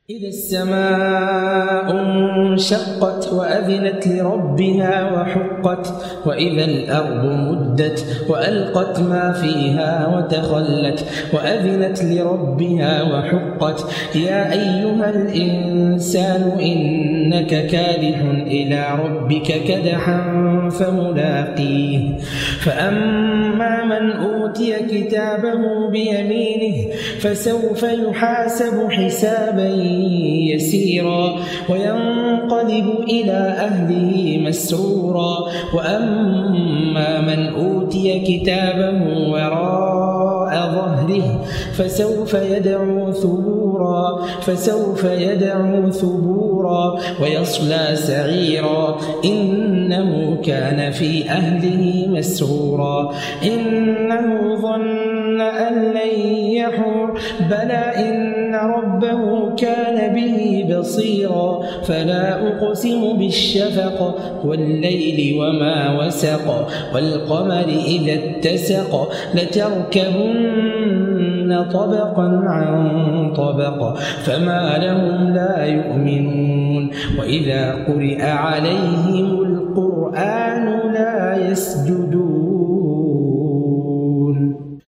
إذا السماء انشقت وأذنت لربها وحقت وإذا الأرض مدت وألقت ما فيها وتخلت وأذنت لربها وحقت يا أيها الإنسان إنك كادح إلى ربك كدحا فملاقيه فأما من أوتي كتابه بيمينه فسوف يحاسب حسابا يسيرا وينقلب إلى أهله مسرورا وأما من أوتي كتابه وراء ظهره فسوف يدعو ثبورا ويصلى سعيرا إنه كان في أهله مسرورا إنه ظن أن لن يحور بلى إن ربه كان به بصيرا فلا أقسم بالشفق والليل وما وسق والقمر إذا اتسق لتركبن طبقا عن طبق فما لهم لا يؤمنون وإذا قرئ عليهم القرآن لا يسجدون